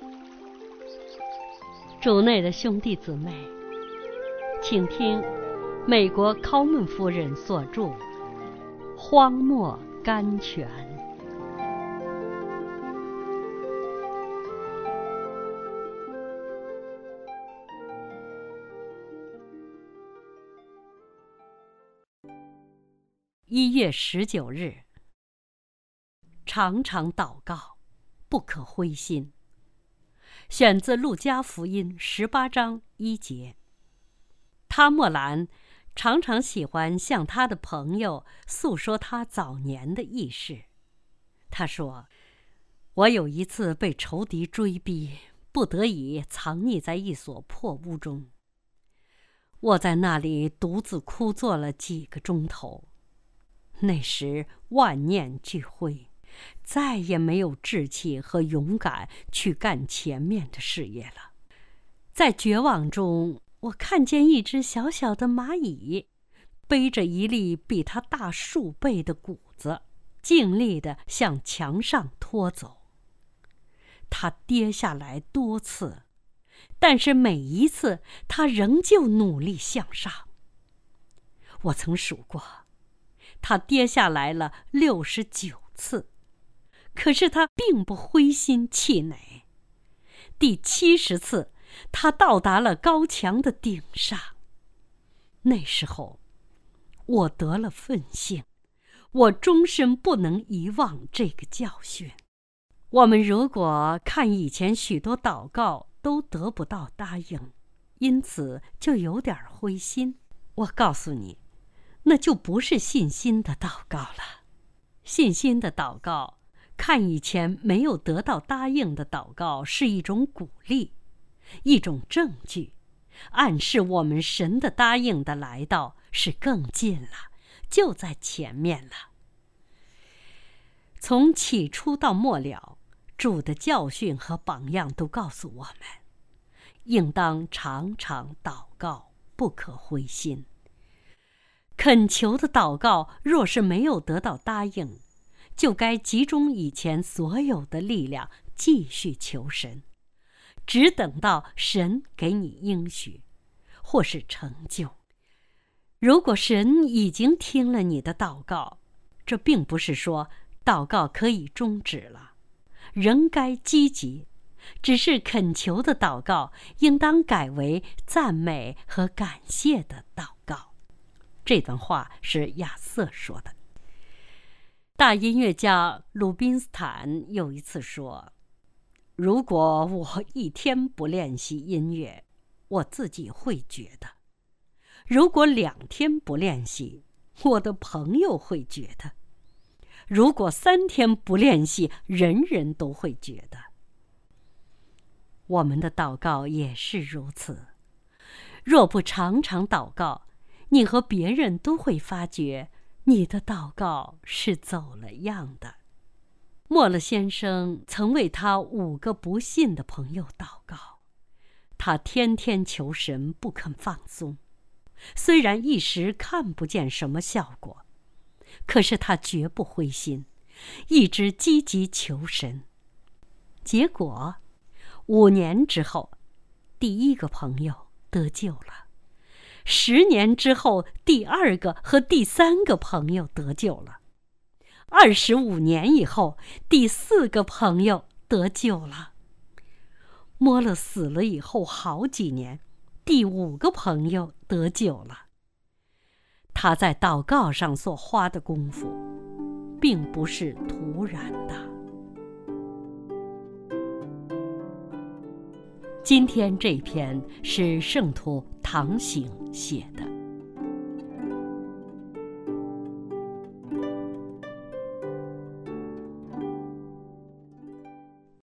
主内的兄弟姊妹，请听美国考门夫人所著《荒漠甘泉》。1月19日，常常祷告，不可灰心。选自路加福音18章1节。他莫兰常常喜欢向他的朋友诉说他早年的轶事。他说：“我有一次被仇敌追逼，不得已藏匿在一所破屋中。我在那里独自哭坐了几个钟头。那时万念俱灰，再也没有志气和勇敢去干前面的事业了。在绝望中，我看见一只小小的蚂蚁，背着一粒比它大数倍的谷子，尽力地向墙上拖走。它跌下来多次，但是每一次它仍旧努力向上。我曾数过，他跌下来了69次，可是他并不灰心气馁。第70次，他到达了高墙的顶上。那时候，我得了愤性，我终身不能遗忘这个教训。我们如果看以前许多祷告都得不到答应，因此就有点灰心，我告诉你，那就不是信心的祷告了。信心的祷告，看以前没有得到答应的祷告，是一种鼓励，一种证据，暗示我们神的答应的来到是更近了，就在前面了。从起初到末了，主的教训和榜样都告诉我们，应当常常祷告，不可灰心。恳求的祷告若是没有得到答应，就该集中以前所有的力量继续求神，只等到神给你应许或是成就。如果神已经听了你的祷告，这并不是说祷告可以终止了，仍该积极，只是恳求的祷告应当改为赞美和感谢的祷告。这段话是亚瑟说的。大音乐家鲁宾斯坦有一次说，如果我一天不练习音乐，我自己会觉得；如果2天不练习，我的朋友会觉得；如果3天不练习，人人都会觉得。我们的祷告也是如此，若不常常祷告，你和别人都会发觉你的祷告是走了样的。莫勒先生曾为他5个不信的朋友祷告，他天天求神不肯放松，虽然一时看不见什么效果，可是他绝不灰心，一直积极求神。结果5年之后，第1个朋友得救了；10年之后，第2个和第3个朋友得救了；25年以后，第4个朋友得救了。莫勒死了以后好几年，第5个朋友得救了。他在祷告上所花的功夫，并不是突然的。今天这篇是圣徒唐醒写的。